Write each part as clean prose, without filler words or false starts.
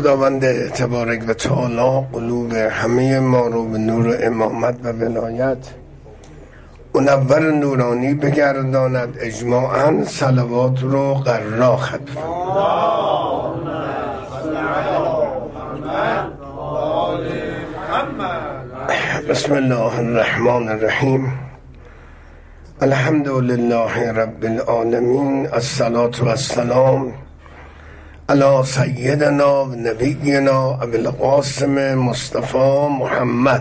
خداوند تبارک و تعالی قلوب همه ما رو به نور امامت و ولایت منور نورانی بگرداند. اجماعاً صلوات رو قرار خطف. بسم الله الرحمن الرحیم. الحمد لله رب العالمین. الصلاة و السلام علی سیدنا و نبینا ابی القاسم مصطفی محمد.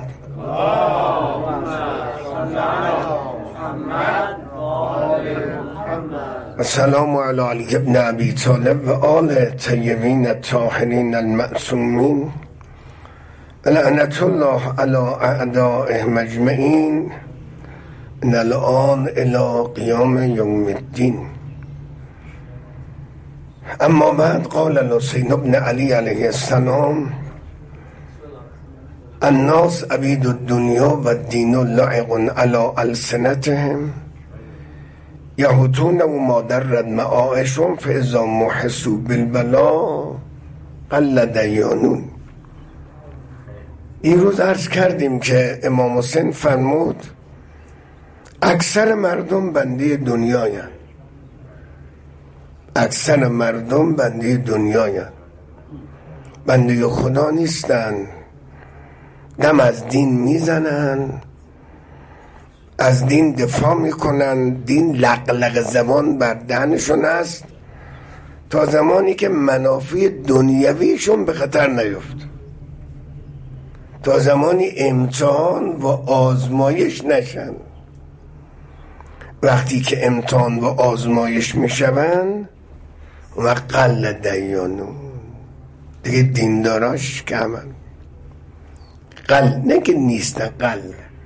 السلام علی علی ابن ابی طالب و آل طیبین الطاهرین المعصومین. لعنت الله علی اعدائهم اجمعین من الآن الی قیام یوم الدین. اما بعد قال الحسین بن علی علیه السلام: الناس عبید الدنیا و الدین لعق علی السنتهم یهوتون و ما درد معایشون فاذا محسوا بالبلا قل دیانون. این روز عرض کردیم که امام حسین فرمود اکثر مردم بنده دنیایند. اکثر مردم بنده دنیایند، بنده خدا نیستن. دم از دین میزنن، از دین دفاع میکنن، دین لقلق زبان بر دهنشون است تا زمانی که منافع دنیویشون به خطر نیفت، تا زمانی امتحان و آزمایش نشن. وقتی که امتحان و آزمایش میشون و قل دیانون، دیگه دینداراش کمن. قل نه که نیستن، قل.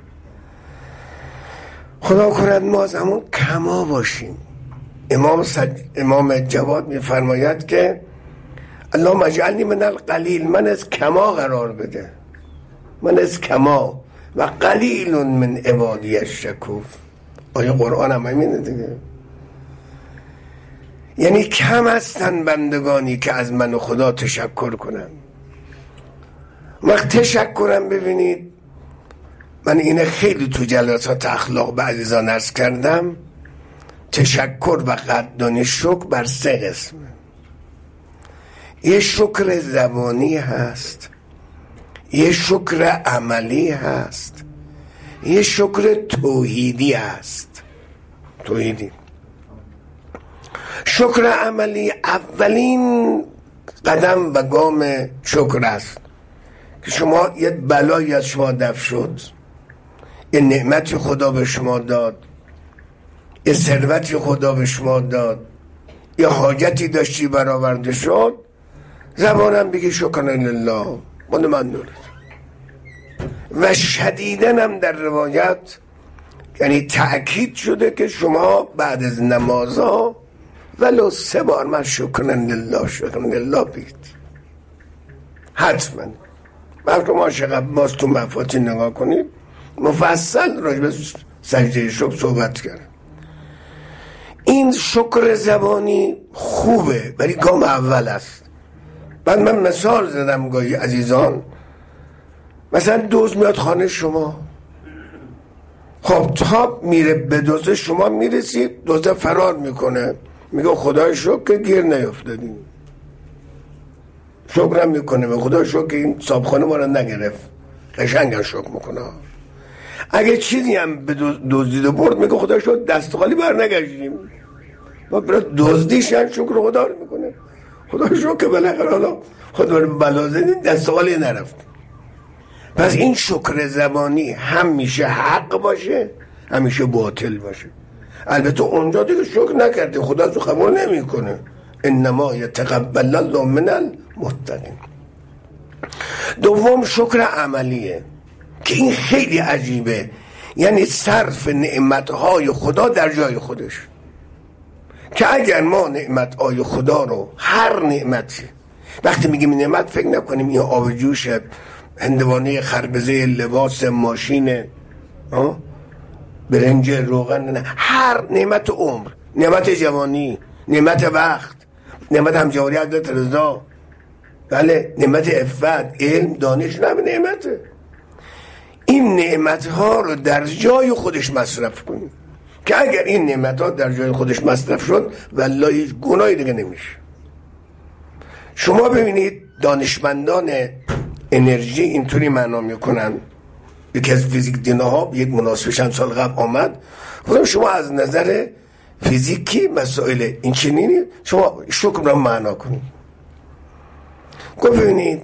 خدا کند ما از همون کما باشیم. امام جواد میفرماید که اللهم اجعلنی من القلیل، من از کما قرار بده، من از کما و قلیل من عبادی الشکور. آیه قرآن هم همینه دیگه. یعنی کم هستن بندگانی که از من و خدا تشکر کنن. وقت تشکرم ببینید، من اینه خیلی تو جلسات اخلاق به عزیزان عرض کردم، تشکر و قدردانی شکر بر 3 قسمه. یه شکر زبانی هست، یه شکر عملی هست، یه شکر توحیدی هست. توحیدی. شکر عملی اولین قدم و گام شکر است که شما یه بلایی از شما دفع شد، یه نعمتی خدا به شما داد، یه ثروتی خدا به شما داد، یه حاجتی داشتی برآورده شد، زبانم بگی شکر لله، من نورت. و شدیدن هم در روایت یعنی تأکید شده که شما بعد از نمازها ولو 3 بار من شکر لله شکر لله بگید حتما. وقتی ما شقب باز تو مفاتیح نگاه کنید مفصل راجع به سجده شکر صحبت کردم. این شکر زبانی خوبه ولی گام اول است. بعد من مثال زدم گاهی عزیزان، مثلا دوز میاد خانه شما، خب تا میره به دوزه شما میرسید، دوزه فرار میکنه، میگه خدای شکر که گیر نیفتادیم. شکرم میکنه به خدا شکر که این صابخانه ما رو نگرفت. قشنگ شکر میکنه. اگه چیزی هم به دزدید و برد میگه خدا شکر دست خالی بر نگشتیم. ما برای دزدیش هم شکر خدا رو میکنه. خدا شکر که بالاخره حالا خود بلا زدین دست خالی نرفت. پس این شکر زبانی هم میشه حق باشه، همیشه باطل باشه. البته اونجا دیگه شکر نکردی خدا تو قبول نمیکنه. انما یتقبل الله من المتقین. دوم شکر عملیه که این خیلی عجیبه، یعنی صرف نعمتهای خدا در جای خودش. که اگر ما نعمتهای خدا رو، هر نعمتی، وقتی میگیم نعمت فکر نکنیم این آب جوش، هندوانه، خربزه، لباس، ماشین، برنج، روغن، نه، هر نعمت عمر، نعمت جوانی، نعمت وقت، نعمت همجواری حضرت رضا، بله، نعمت عفت، علم، دانش نه نعمته. این نعمت ها رو در جای خودش مصرف کنیم که اگر این نعمت ها در جای خودش مصرف شد والله هیچ گناهی دیگه نمیشه. شما ببینید دانشمندان انرژی اینطوری معنا میکنن، یکی از فیزیک دیناها یک مناسب چند سال قبل آمد گفتم شما از نظر فیزیکی مسائل این چنینی شما شکر را معنا کنید. گفت ببینید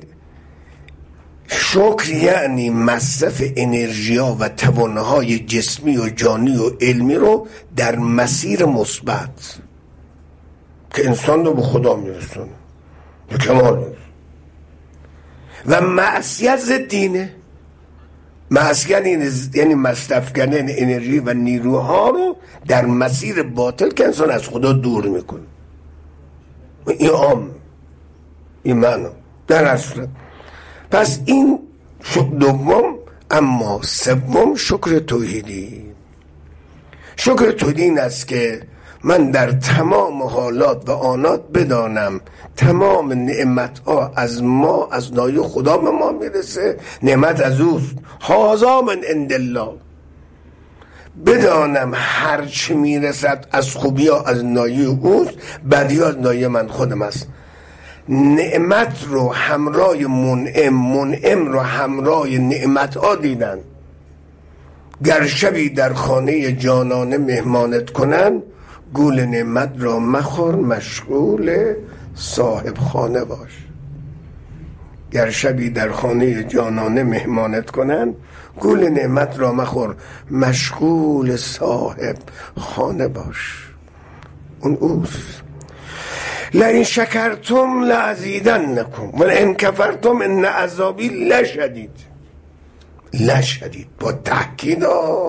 شکر یعنی مصرف انرژی ها و توانهای جسمی و جانی و علمی رو در مسیر مثبت که انسان رو به خدا میرسونه، به کمال میرسونه. و معصیت ضد دینه. معصیت یعنی مصرف کردن انرژی و نیروها رو در مسیر باطل که انسان از خدا دور میکنه. این عام، این معنا در اصل. پس این دوم. اما سوم شکر توحیدی. شکر توحیدی این است که من در تمام حالات و آنات بدانم تمام نعمت ها از ما، از نایه خدا به ما میرسه، نعمت از اوست، هذا من عند الله. بدانم هر چی میرسد از خوبی ها از نایه اوست، بدی ها از نایه من خودم است. نعمت رو همراه منعم رو همراه نعمت ها دیدن. گر شبی در خانه جانانه مهمانت کنن، گول نعمت را مخور مشغول صاحب خانه باش. گر شبی در خانه جانانه مهمانت کنن، گول نعمت را مخور مشغول صاحب خانه باش. اون اوست. لئن شکرتم لازیدنکم ولئن کفرتم ان عذابی لشدید. لشدید با تأکید.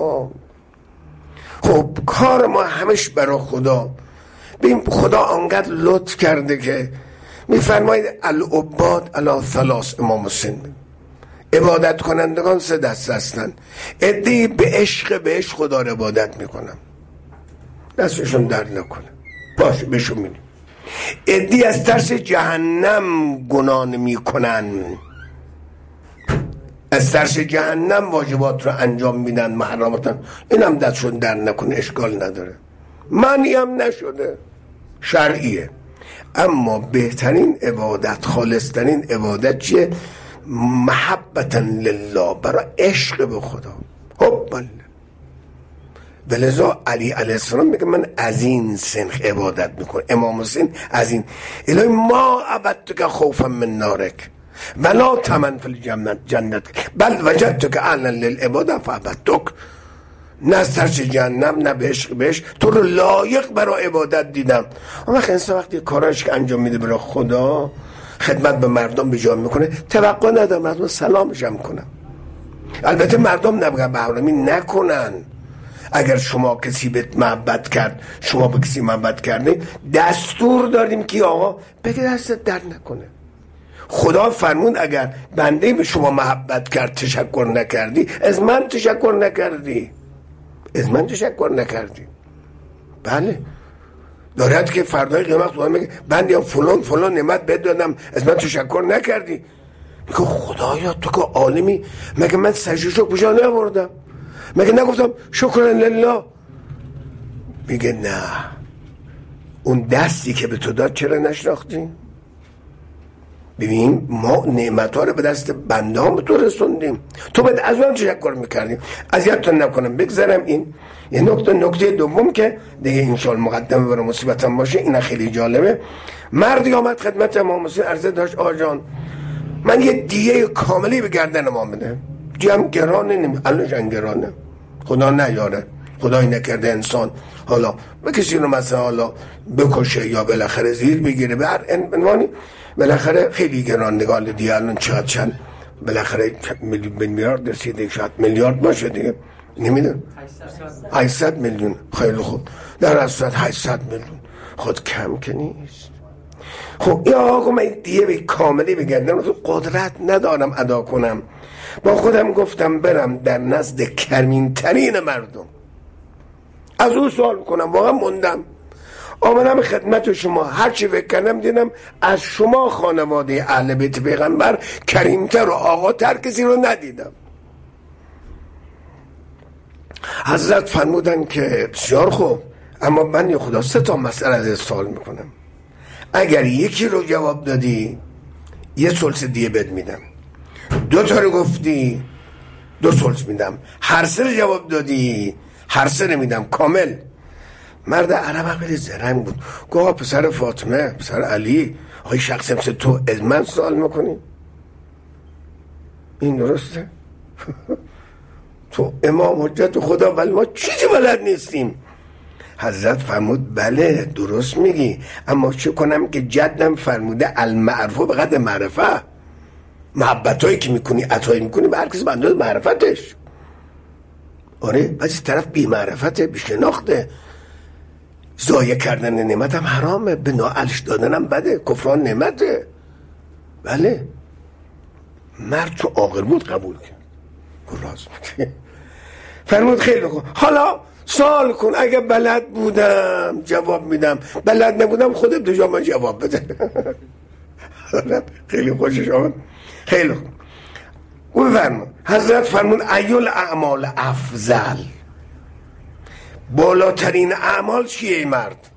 خب کار ما همش برای خدا. ببین خدا انقدر لطف کرده که میفرماید العباد علی ثلاث. امام حسین عبادت کنندگان 3 دسته هستن. عده‌ای به عشق بهش خدا رو عبادت میکنن، دستشون درد نکنه، باشه بهشون میدیم. عده‌ای از ترس جهنم گناه میکنن، از ترس جهنم واجبات رو انجام میدن، محرماتن، اینم دستشون در نکنه، اشکال نداره، معنی هم نشده، شرعیه. اما بهترین عبادت، خالصترین عبادت چیه؟ محبتا لله، برای عشق به خدا، حب. ولذا علی علیه السلام میگه من از این سنخ عبادت میکنم. امام حسین از این الهی ما عبدتک خوفا من نارک ولا تمن فی الجنت بل وجدتک اعلا للعباده فعبدتک. نه از ترس جهنم نه به عشق بهش، تو رو لایق برای عبادت دیدم. اما انسان وقتی کاراش که انجام میده برای خدا، خدمت به مردم به جا میکنه، توقع ندارم مردم سلامش هم کنم. البته مردم نباید بهرامی نکنن. اگر شما کسی به محبت کرد، شما به کسی محبت کردین، دستور داریم که آقا بگه دستت در نکنه. خدا فرمود اگر بنده به شما محبت کرد تشکر نکردی، از من تشکر نکردی، از من تشکر نکردی. بله دارد که فردای قیامت خدا میگه بنده فلان نعمت بهت دادم، از من تشکر نکردی. میگه خدایا تو که عالمی، مگه من سجدهشو کجا نبردم؟ مگه نگفتم شکر لله؟ میگه نه، اون دستی که به تو داد چرا نشناختی؟ ببین ما نعمت‌ها رو به دست بنده ها به تو رسوندیم، تو باید از من تشکر میکردیم. اذیتتون نکنم بگذارم. این یه نکته دوم که دیگه انشالله مقدمه برای مصیبتم باشه، این خیلی جالبه. مردی آمد خدمت امام حسین عرضه داشت آقا جان من یه دیه کاملی به گردن امام بده. جمع گرانه، الان گرانه، خدا نیاره، خدای نکرده انسان حالا به کسی رو مثلا حالا بکشه یا بالاخره زیر بگیره، به هر عنوانی بالاخره خیلی گران نگاه دیگه. الان چند بالاخره میلیارد رسیده، شاید میلیارد باشه دیگه، نمیدونم 800 میلیون. خیلی خوب، در اصل 800 میلیون خود کم که نیست. خب یا آقا من دیگه به کاملی بگردم، قدرت ندارم ادا کنم. با خودم گفتم برم در نزد کرمین ترین مردم از او سوال کنم. واقعا موندم آمدم خدمت شما، هرچی فکر کردم دیدم از شما خانواده اهل بیت پیغمبر کریمتر و آقاتر کسی رو ندیدم. حضرت فرمودن که بسیار خوب، اما من خدا 3 مسئله از سوال میکنم. اگر یکی رو جواب دادی 1 ثلث دیه بهت میدم، 2 رو گفتی 2 ثلث میدم، هر 3 رو جواب دادی هر 3 میدم کامل. مرد عرب خیلی زرنگ بود، گفت پسر فاطمه، پسر علی، آقای شخص مثل تو از من سوال میکنی؟ این درسته؟ تو امام حجت خدا ولی ما چیزی بلد نیستیم. حضرت فرمود بله درست میگی، اما چه کنم که جدم فرموده المعرفه به قدر معرفه. محبت هایی که میکنی، عطایی میکنی به هر کسی به اندازه معرفتش. آره بعضی طرف بی معرفته، بی شناخته. ضایع کردن نعمت هم حرامه، به نااهلش دادن هم بده، کفران نعمته. بله مرد تو عاقل بود قبول کرد، راست میگه. فرمود خیلی خوب، حالا سوال کن، اگه بلد بودم جواب میدم، بلد نبودم خودت دو جا من جواب بده. خیلی خوشش آمد. خیلی خوب. او فرمود حضرت فرمود ایول اعمال افضل، بالاترین اعمال چیه مرد؟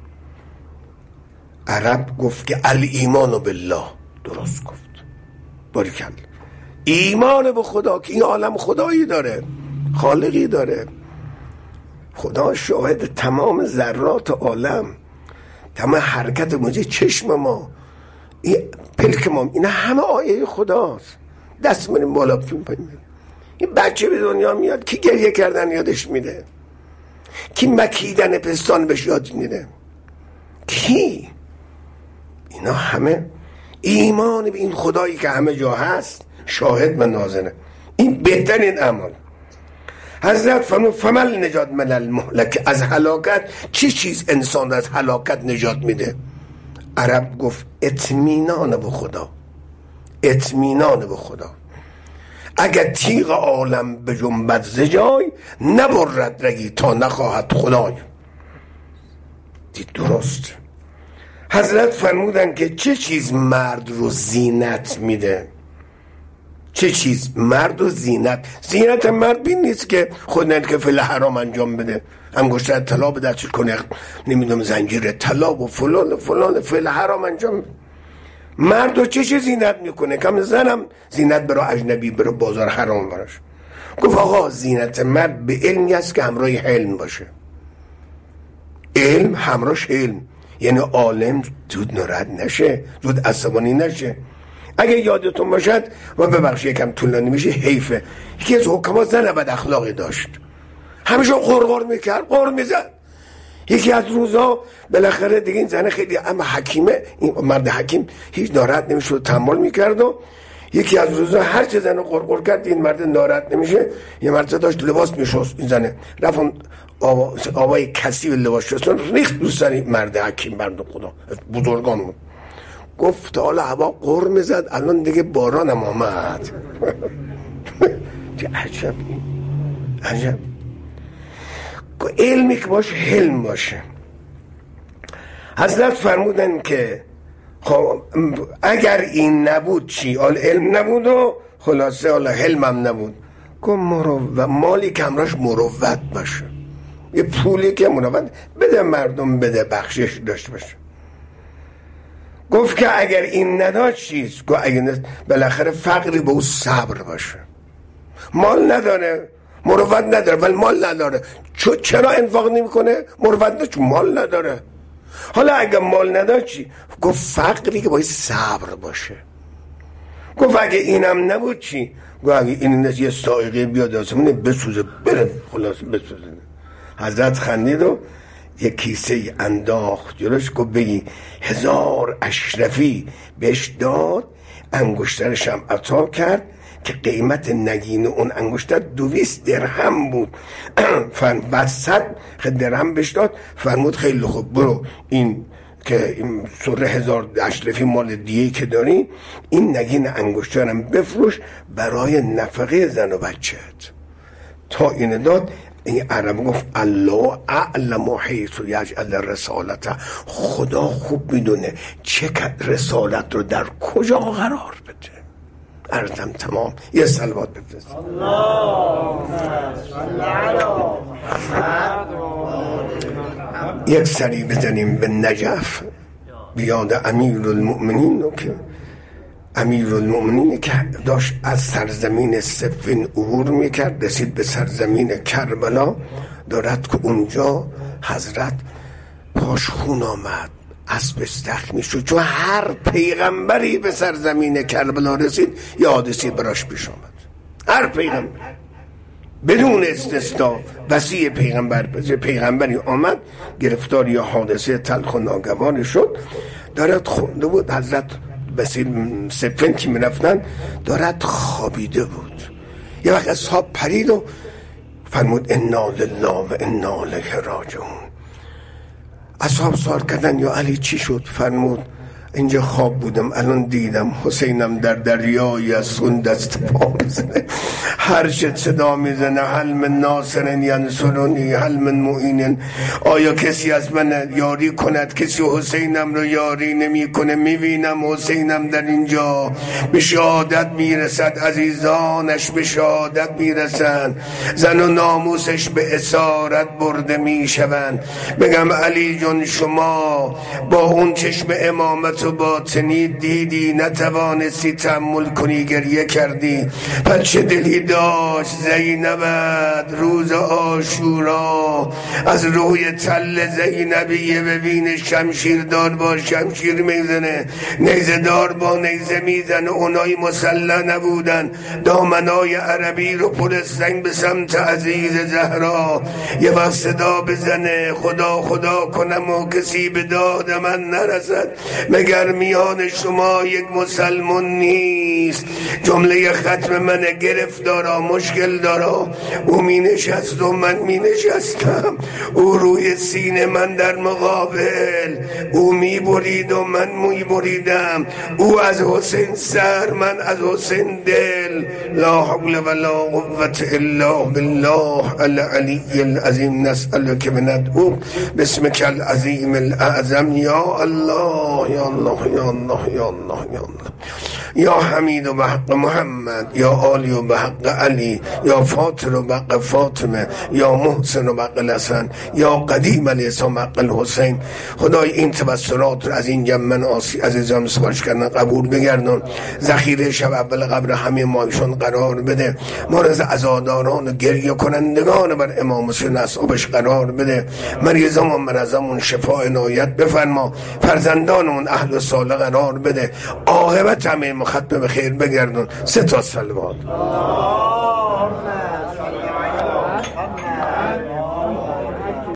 عرب گفت که الایمان بالله. درست گفت، باریکلا. ایمان به خدا که این عالم خدایی داره، خالقی داره، خدا شاهد تمام ذرات عالم، تمام حرکت موجه چشم ما، این پلک ما، این همه آیه خداست. دست میریم بالا پایین. این بچه به دنیا میاد کی گریه کردن یادش میده؟ کی مکیدن پستان بهش یاد میده؟ کی؟ اینا همه ایمان به این خدایی که همه جا هست، شاهد و ناظره. این بهترین اعمال. حضرت فرمود فمل نجات من المهلک، از هلاکت چه چیز انسان از هلاکت نجات میده؟ عرب گفت اطمینان به خدا. اطمینان به خدا. اگر تیغ عالم به جنبت ز جای، نبرد رگی تا نخواهد خدای. دید درست. حضرت فرمودن که چه چیز مرد رو زینت میده؟ چه چیز مرد و زینت مرد بین نیست که خود نید که فعل حرام انجام بده، انگشتر طلا به دستش کنه، نمیدونم زنجیر طلا و فلان فعل حرام انجام بده. مرد و چه چیز زینت میکنه؟ کم زنم زینت برای اجنبی، برای بازار حرام براش. گفت آقا زینت مرد به علمی است که همراه حلم باشه. علم همراهش حلم، یعنی عالم زود ناراحت نشه، زود عصبانی نشه. اگه یادتون باشد و ببخشید یکم طولانی میشه، حیفه، یکی از حکما زن بد اخلاقی داشت، همیشه غرغر میکرد، غر میزد. یکی از روزا بالاخره دیگه این زن خیلی اما حکیمه، این مرد حکیم هیچ ناراحت نمیشد، تحمل میکرد. و یکی از روزا هر چه زن غرغر کرد این مرد ناراحت نمیشه، یه مرد داشت لباس میشست، این زنه رفت آوای کثیف لباس شستن ریخت دوست داری مرد حکیم، مرد خدا بزرگان بود. گفت حالا هوا قرمه زد، الان دیگه بارانم آمد. چه عجب، عجب. علمی که باشه حلم باشه. حضرت فرمودن که خب اگر این نبود چی؟ علم نبود و خلاصه حلمم نبود. گفت مالی که همراش مروت باشه، یه پولی که مروت بده مردم، بده بخشش داشته باشه. گفت که اگر این نداشت چیز؟ گفت اگر بالاخره فقری به او صبر باشه. مال نداره، مروت نداره، ولی مال نداره، چرا انفاق نمی کنه؟ مروت نداره، چون مال نداره. حالا اگر مال نداره چی؟ گفت فقری که باید صبر باشه. گفت اگه اینم نبود چی؟ گفت اگه این یه سائقه بیاد آسمونه بسوزه بره، خلاص بسوزه. حضرت خندید و یک کیسه انداخت جلوش، گفت بگی 1000 اشرفی بهش داد، انگشترش هم عطا کرد که قیمت نگین اون انگشتر 200 درهم بود. بعد 100 درهم بهش داد. فرمود خیلی خوب، برو این که این سره 1000 اشرفی مال دیگه که داری، این نگین انگشترم بفروش برای نفقه زن و بچه‌ت. تا این داد این عرب گفت الله اعلم حیث یجعل رسالته، خدا خوب میدونه چه رسالت رو در کجا قرار بده. عرضم تمام. یه صلوات بفرست. یک سری بزنیم به نجف بیاد امیرالمؤمنین رو که امیرالمؤمنین که داشت از سرزمین صفین عبور میکرد، رسید به سرزمین کربلا، دارد که اونجا حضرت پاش خون آمد، اسبش زخمی شد، چون هر پیغمبری به سرزمین کربلا رسید یا حادثی براش پیش آمد. هر پیغمبر بدون استثنا وصی پیغمبری آمد گرفتار یا حادثه تلخ و ناگواری شد. دارد خونده بود، حضرت بسیل سفن که می رفتن دارد خوابیده بود. یه وقت اصحاب پرید و فرمود انا لله و انا الیه راجعون. اصحاب سوال کردن یا علی چی شد؟ فرمود اینجا خواب بودم، الان دیدم حسینم در دریای از خون دست پا میزنه، هر چه صدا میزنه هل من ناصر ینصرنی هل من معین، آیا کسی از من یاری کند؟ کسی حسینم رو یاری نمی کنه. میبینم حسینم در اینجا به شهادت میرسد، عزیزانش به شهادت میرسند، زن و ناموسش به اسارت برده میشوند. بگم علی جان شما با اون چشم امامت و باطنی دیدی، نتوانستی تحمل کنی، گریه کردی. پس چه دلی داشت زینبت روز عاشورا از روی تل زینبیه ببین شمشیردار با شمشیر میزنه، نیزه دار با نیزه میزنه. اونای مسلح نبودن، دامنای عربی رو پرستن به سمت عزیز زهرا. یه وقت صدا بزنه خدا خدا کنم و کسی به داد من نرسد، مگر میان شما یک مسلمان نیست؟ جمله ختم من گرفتارا مشکل دارا. او می نشست و من می نشستم، او روی سینه من در مقابل، او می برید و من می بریدم، او از حسین سر من از حسین دل. لا حول ولا قوة الا بالله العلی العظیم. نسألک بندعو باسمک العظیم الاعظم یا الله یا الله یا الله یا الله یا الله یا حمید و بحق محمد، یا آلی و بحق علی، یا فاطر و بحق فاطمه، یا محسن و بحق الحسن، یا قدیم علیه السلام بحق الحسین. خدای این توسلات رو از این جمع عزیزان سپارش کردن قبول بگردن، ذخیره شب اول قبر همه مایشون قرار بده، ما را از عزاداران و گریه کنندگان بر امام حسین اصحابش قرار بده، مریضان و مرضامون شفا عنایت بفرما، فرزندانمون اهل صالح قرار بده، عاقبت همه ختم به خیر بگردون. 3 تا صلوات.